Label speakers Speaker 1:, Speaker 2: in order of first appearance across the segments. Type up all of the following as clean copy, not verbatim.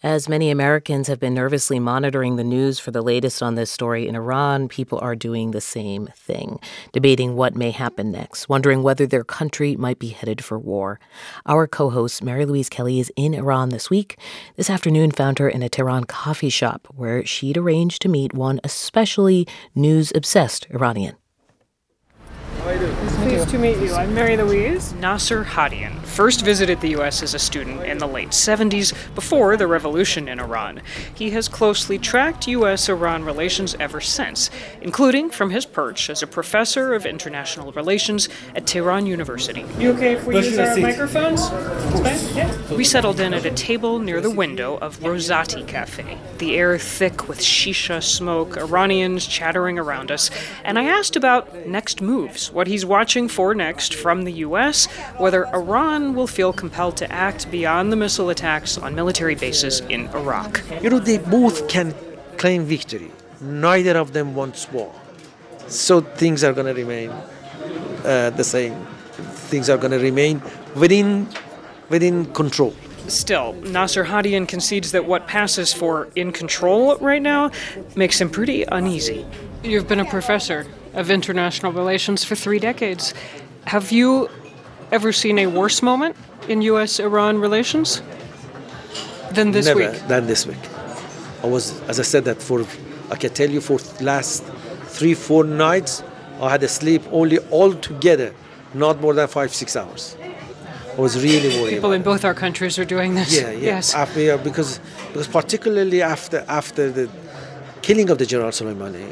Speaker 1: As many Americans have been nervously monitoring the news for the latest on this story in Iran, people are doing the same thing, debating what may happen next, wondering whether their country might be headed for war. Our co-host, Mary Louise Kelly, is in Iran this week. This afternoon found her in a Tehran coffee shop where she'd arranged to meet one especially news-obsessed Iranian.
Speaker 2: Pleased to meet you. I'm Mary Louise. Nasser Hadian first visited the U.S. as a student in the late 70s, before the revolution in Iran. He has closely tracked U.S.-Iran relations ever since, including from his perch as a professor of international relations at Tehran University. You okay if we use our microphones? Yeah. We settled in at a table near the window of Rosati Cafe, the air thick with shisha smoke, Iranians chattering around us, and I asked about next moves, what he's watching for next from the U.S., whether Iran will feel compelled to act beyond the missile attacks on military bases in Iraq.
Speaker 3: They both can claim victory. Neither of them wants war. So things are going to remain the same. Things are going to remain within control.
Speaker 2: Still, Nasser Hadian concedes that what passes for in control right now makes him pretty uneasy. You've been a professor of international relations for 3 decades. Have you ever seen a worse moment in U.S.-Iran relations than this week?
Speaker 3: Never than this week. As I said, I can tell you for last 3-4 nights, I had to sleep only altogether, not more than 5-6 hours. I was really worried.
Speaker 2: People in both our countries are doing this.
Speaker 3: Yeah.
Speaker 2: Yes.
Speaker 3: Because particularly after the killing of the General Soleimani,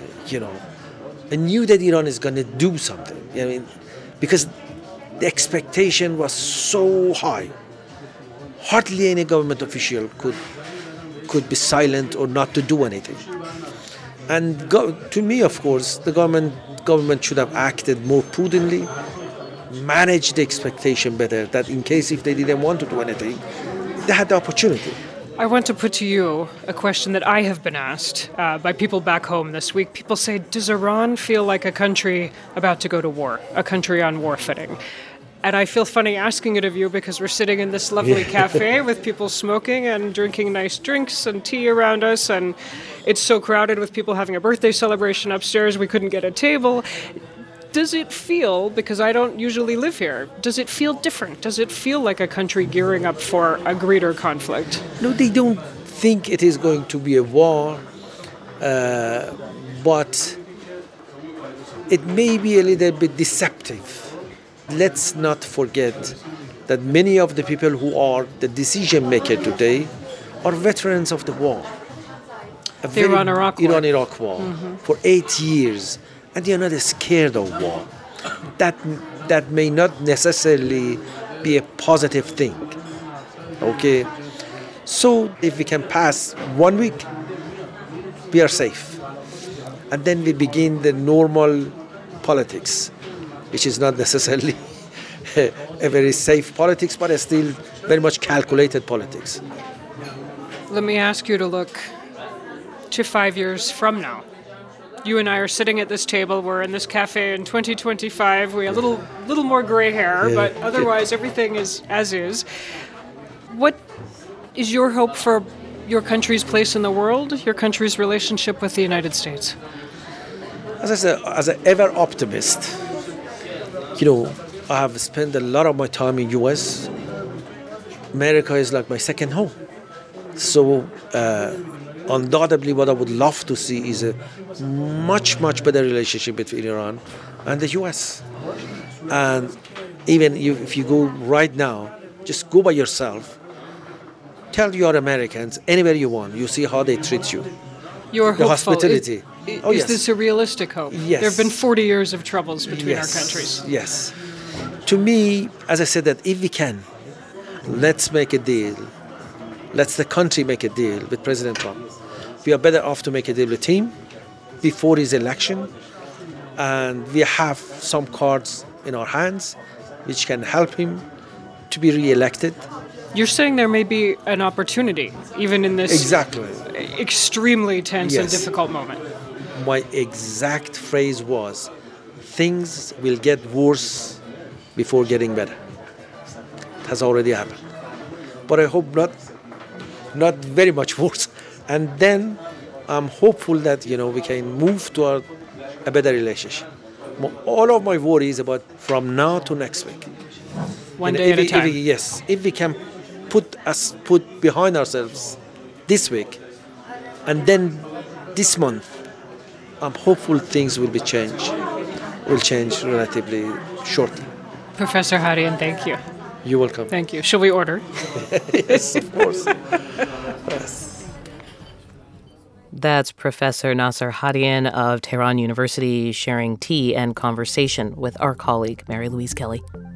Speaker 3: I knew that Iran is going to do something. Because the expectation was so high. Hardly any government official could be silent or not to do anything. And to me, of course, the government should have acted more prudently, managed the expectation better, that in case if they didn't want to do anything, they had the opportunity.
Speaker 2: I want to put to you a question that I have been asked by people back home this week. People say, does Iran feel like a country about to go to war, a country on war footing? And I feel funny asking it of you because we're sitting in this lovely cafe with people smoking and drinking nice drinks and tea around us, and it's so crowded with people having a birthday celebration upstairs, we couldn't get a table. Does it feel, because I don't usually live here, does it feel different? Does it feel like a country gearing up for a greater conflict?
Speaker 3: No, they don't think it is going to be a war, but it may be a little bit deceptive. Let's not forget that many of the people who are the decision maker today are veterans of the war.
Speaker 2: The Iran-Iraq war.
Speaker 3: Iran-Iraq war for 8 years. And you're not scared of war. That may not necessarily be a positive thing. Okay? So if we can pass 1 week, we are safe. And then we begin the normal politics, which is not necessarily a very safe politics, but still very much calculated politics.
Speaker 2: Let me ask you to look to 5 years from now. You and I are sitting at this table. We're in this cafe in 2025. We have a little more gray hair, but otherwise everything is as is. What is your hope for your country's place in the world, your country's relationship with the United States?
Speaker 3: As I said, as an ever optimist, I have spent a lot of my time in U.S. America is like my second home. So undoubtedly what I would love to see is a much, much better relationship between Iran and the U.S. And even if you go right now, just go by yourself, tell your Americans anywhere you want, you see how they treat you.
Speaker 2: You're hopeful.
Speaker 3: The hospitality.
Speaker 2: Is this a realistic hope?
Speaker 3: Yes.
Speaker 2: There have been 40 years of troubles between our countries.
Speaker 3: Yes. To me, as I said, that if we can, let's make a deal. Let's the country make a deal with President Trump. We are better off to make a deal with him before his election. And we have some cards in our hands which can help him to be re-elected.
Speaker 2: You're saying there may be an opportunity, even in this extremely tense and difficult moment.
Speaker 3: My exact phrase was, things will get worse before getting better. It has already happened. But I hope not not very much worse. And then I'm hopeful that, we can move toward a better relationship. All of my worry is about from now to next week.
Speaker 2: One day at a time.
Speaker 3: If we can put behind ourselves this week, and then this month, I'm hopeful things will change relatively shortly.
Speaker 2: Professor Hadian, thank you.
Speaker 3: You're welcome.
Speaker 2: Thank you. Shall we order?
Speaker 3: Yes, of course. Yes.
Speaker 1: That's Professor Nasser Hadian of Tehran University sharing tea and conversation with our colleague, Mary Louise Kelly.